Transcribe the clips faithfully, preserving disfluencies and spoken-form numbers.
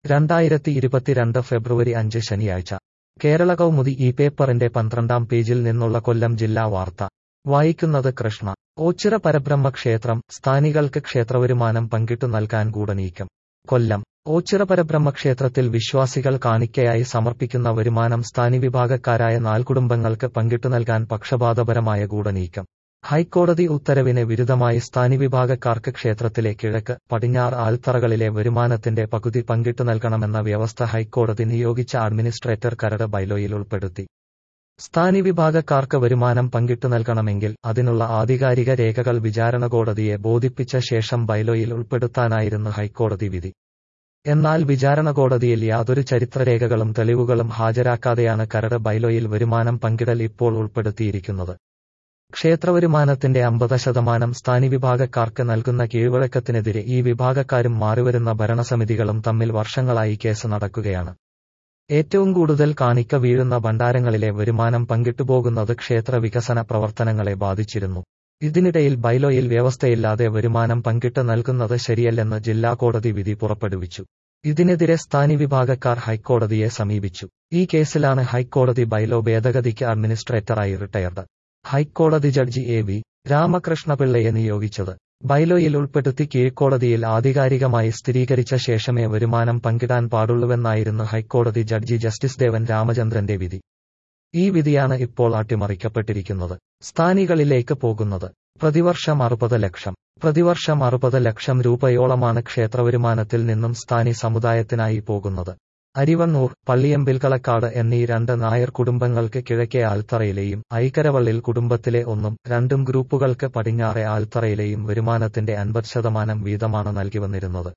രണ്ടായിരത്തി ഇരുപത്തിരണ്ട് ഫെബ്രുവരി അഞ്ച് ശനിയാഴ്ച കേരള കൗമുദി ഈ പേപ്പറിന്റെ പന്ത്രണ്ടാം പേജിൽ നിന്നുള്ള കൊല്ലം ജില്ലാ വാർത്ത വായിക്കുന്നത് കൃഷ്ണ. ഓച്ചിറ പരബ്രഹ്മ ക്ഷേത്രം സ്ഥാനികൾക്ക് ക്ഷേത്രവരുമാനം പങ്കിട്ടു നൽകാൻ ഗൂഢനീക്കം. കൊല്ലം ഓച്ചിറ പരബ്രഹ്മ ക്ഷേത്രത്തിൽ വിശ്വാസികൾ കാണിക്കയായി സമർപ്പിക്കുന്ന വരുമാനം സ്ഥാനി വിഭാഗക്കാരായ നാൽക്കുടുംബങ്ങൾക്ക് പങ്കിട്ടു നൽകാൻ പക്ഷപാതപരമായ ഗൂഢനീക്കം. ഹൈക്കോടതി ഉത്തരവിന് വിരുദ്ധമായി സ്ഥാനി വിഭാഗക്കാർക്ക് ക്ഷേത്രത്തിലെ കിഴക്ക് പടിഞ്ഞാറ് ആൽത്തറകളിലെ വരുമാനത്തിന്റെ പകുതി പങ്കിട്ടു നൽകണമെന്ന വ്യവസ്ഥ ഹൈക്കോടതി നിയോഗിച്ച അഡ്മിനിസ്ട്രേറ്റർ കരട് ബൈലോയിൽ ഉൾപ്പെടുത്തി. സ്ഥാനി വിഭാഗക്കാർക്ക് വരുമാനം പങ്കിട്ടു നൽകണമെങ്കിൽ അതിനുള്ള ആധികാരിക രേഖകൾ വിചാരണ കോടതിയെ ബോധിപ്പിച്ച ശേഷം ബൈലോയിൽ ഉൾപ്പെടുത്താനായിരുന്നു ഹൈക്കോടതി വിധി. എന്നാൽ വിചാരണ കോടതിയിൽ യാതൊരു ചരിത്രരേഖകളും തെളിവുകളും ഹാജരാക്കാതെയാണ് കരട് ബൈലോയിൽ വരുമാനം പങ്കിടൽ ഇപ്പോൾ ഉൾപ്പെടുത്തിയിരിക്കുന്നത്. ക്ഷേത്രവരുമാനത്തിന്റെ അമ്പത് ശതമാനം സ്ഥാനി വിഭാഗക്കാർക്ക് നൽകുന്ന കീഴ്വഴക്കത്തിനെതിരെ ഈ വിഭാഗക്കാരും മാറിവരുന്ന ഭരണസമിതികളും തമ്മിൽ വർഷങ്ങളായി കേസ് നടക്കുകയാണ്. ഏറ്റവും കൂടുതൽ കാണിക്ക വീഴുന്ന ഭണ്ഡാരങ്ങളിലെ വരുമാനം പങ്കിട്ടുപോകുന്നത് ക്ഷേത്ര വികസന പ്രവർത്തനങ്ങളെ ബാധിച്ചിരുന്നു. ഇതിനിടയിൽ ബൈലോയിൽ വ്യവസ്ഥയില്ലാതെ വരുമാനം പങ്കിട്ട് നൽകുന്നത് ശരിയല്ലെന്ന് ജില്ലാ കോടതി വിധി പുറപ്പെടുവിച്ചു. ഇതിനെതിരെ സ്ഥാനി വിഭാഗക്കാർ ഹൈക്കോടതിയെ സമീപിച്ചു. ഈ കേസിലാണ് ഹൈക്കോടതി ബൈലോ ഭേദഗതിക്ക് അഡ്മിനിസ്ട്രേറ്ററായി റിട്ടയർഡ് ഹൈക്കോടതി ജഡ്ജി എ വി രാമകൃഷ്ണപിള്ളയെ നിയോഗിച്ചത്. ബൈലോയിൽ ഉൾപ്പെടുത്തി കീഴ്ക്കോടതിയിൽ ആധികാരികമായി സ്ഥിരീകരിച്ച ശേഷമേ വരുമാനം പങ്കിടാൻ പാടുള്ളൂവെന്നായിരുന്നു ഹൈക്കോടതി ജഡ്ജി ജസ്റ്റിസ് ദേവൻ രാമചന്ദ്രന്റെ വിധി. ഈ വിധിയാണ് ഇപ്പോൾ അട്ടിമറിക്കപ്പെട്ടിരിക്കുന്നത്. സ്ഥാനികളിലേക്ക് പോകുന്നത് പ്രതിവർഷം അറുപത് ലക്ഷം പ്രതിവർഷം അറുപത് ലക്ഷം രൂപയോളമാണ് ക്ഷേത്രവരുമാനത്തിൽ നിന്നും സ്ഥാനി സമുദായത്തിനായി പോകുന്നത്. അരിവണ്ണൂർ പള്ളിയമ്പിൽ കളക്കാട് എന്നീ രണ്ട് നായർ കുടുംബങ്ങൾക്ക് കിഴക്കേ ആൽത്തറയിലെയും ഐക്കരവള്ളിൽ കുടുംബത്തിലെ ഒന്നും രണ്ടും ഗ്രൂപ്പുകൾക്ക് പടിഞ്ഞാറെ ആൽത്തറയിലെയും വരുമാനത്തിന്റെ അൻപത് ശതമാനം വീതമാണ് നൽകിവന്നിരുന്നത്.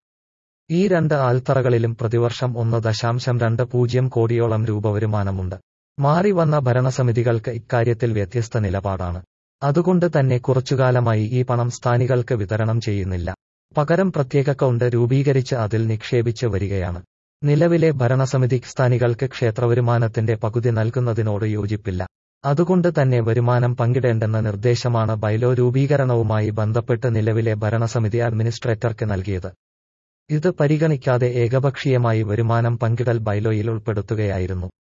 ഈ രണ്ട് ആൽത്തറകളിലും പ്രതിവർഷം ഒന്ന് ദശാംശം രണ്ട് പൂജ്യം കോടിയോളം രൂപ വരുമാനമുണ്ട്. മാറി വന്ന ഭരണസമിതികൾക്ക് ഇക്കാര്യത്തിൽ വ്യത്യസ്ത നിലപാടാണ്. അതുകൊണ്ട് തന്നെ കുറച്ചുകാലമായി ഈ പണം സ്ഥാനികൾക്ക് വിതരണം ചെയ്യുന്നില്ല. പകരം പ്രത്യേക അക്കൗണ്ട് രൂപീകരിച്ച് അതിൽ നിക്ഷേപിച്ച് വരികയാണ്. നിലവിലെ ഭരണസമിതി സ്ഥാനികൾക്ക് ക്ഷേത്രവരുമാനത്തിന്റെ പകുതി നൽകുന്നതിനോട് യോജിപ്പില്ല. അതുകൊണ്ട് തന്നെ വരുമാനം പങ്കിടേണ്ടെന്ന നിർദ്ദേശമാണ് ബൈലോ രൂപീകരണവുമായി ബന്ധപ്പെട്ട് നിലവിലെ ഭരണസമിതി അഡ്മിനിസ്ട്രേറ്റർക്ക് നൽകിയത്. ഇത് പരിഗണിക്കാതെ ഏകപക്ഷീയമായി വരുമാനം പങ്കിടൽ ബൈലോയിൽ ഉൾപ്പെടുത്തുകയായിരുന്നു.